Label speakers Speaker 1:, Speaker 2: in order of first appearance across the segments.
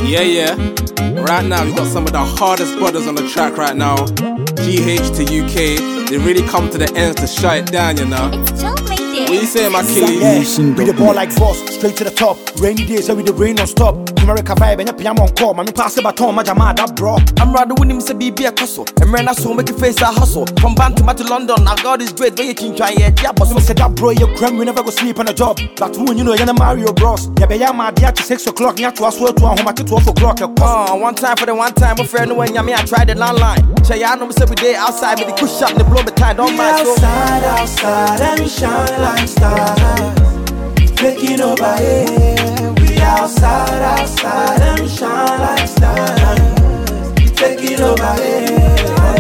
Speaker 1: Yeah. Right now, we got some of the hardest brothers on the track right now. GH to UK. They really come to the ends to shut it down, you know.
Speaker 2: It's Joe made it.
Speaker 1: What you saying, my
Speaker 3: Yeah,
Speaker 1: killie?
Speaker 3: with the ball like boss, straight to the top. Rainy days, so with the rain non-stop. America vibe, and your piano on call. Man, pass the baton, my jama, that bro.
Speaker 4: I'm rather winning say be a hustle. And when I saw make you face a hustle. From Bantam to London, now God is great. Where you can try it, yeah, boss.
Speaker 3: So said that bro, you crime, we never go sleep on a job. But when you know you're Mario Bros. Yeah, be my dear to 6 o'clock, you have to ask to home at 12 o'clock.
Speaker 4: One time for the one time, my friend, when I tried the landline. Say, I know every day outside with the push up and the blow the time, don't mind.
Speaker 5: Outside, and we shine like stars. Taking over here. We outside, and we shine like stars. Taking over here.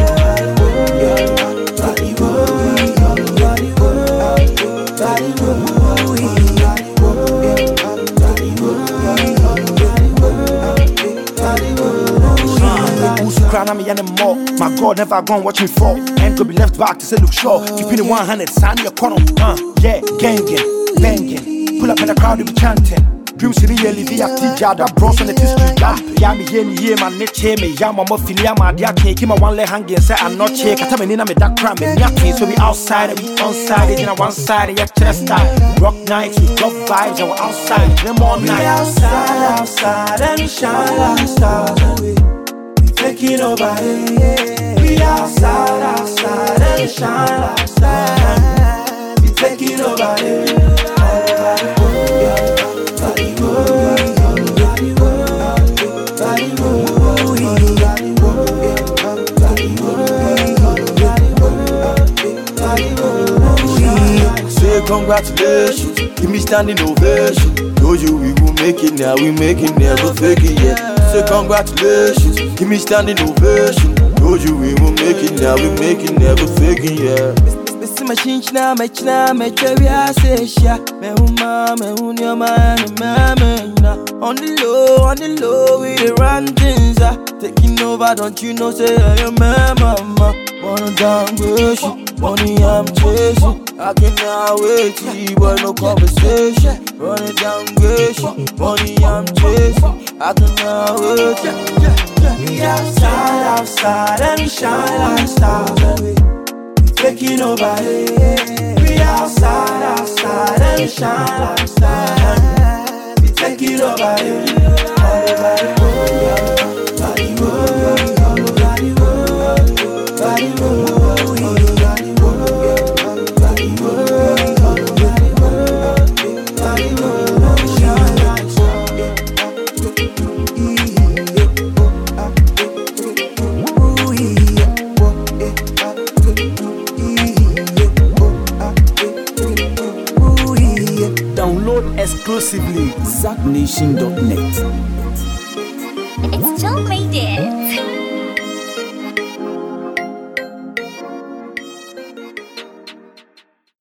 Speaker 3: My God never gone watch me fall. Ain't gonna be left back to say look sure. Keeping it 100, sign your corner. Yeah, gangin', bangin'. Pull up in the crowd, we be chanting. Dreams in the yearly VFT, that bros on the street. Yeah, me here, man, net cheer me. Yeah, my filia, my dear cake. My one leg hanging, say I'm not check. I tell me, I'm that crime, me. So we outside, and we onside, and on one side, and your chest side. Rock nights, we club vibes, and we're outside. Them all night.
Speaker 5: We outside, and we shine like stars. We taking over here. We outside, and we shine like stars. We taking over here.
Speaker 4: Congratulations, give me standing ovation. Told you we will make it now, we make it, never fake it yet. Say congratulations, give me standing ovation. Told you we will make it now, we make it, never fake it yet. Mr. Machine now, me cherry I say sha. Me huma, me hunya man, on the low, we the run things taking over, don't you know? Say I am my mama. Wanna down wish money I'm chasing. I cannot wait to see boy no conversation. Run it down wish money I'm chasing. I cannot wait.
Speaker 5: We outside, and we shine like stars. We taking over here. We outside, and we shine like stars. We taking over here.
Speaker 3: Download exclusively ZackNation.net.
Speaker 2: It's Joe made it.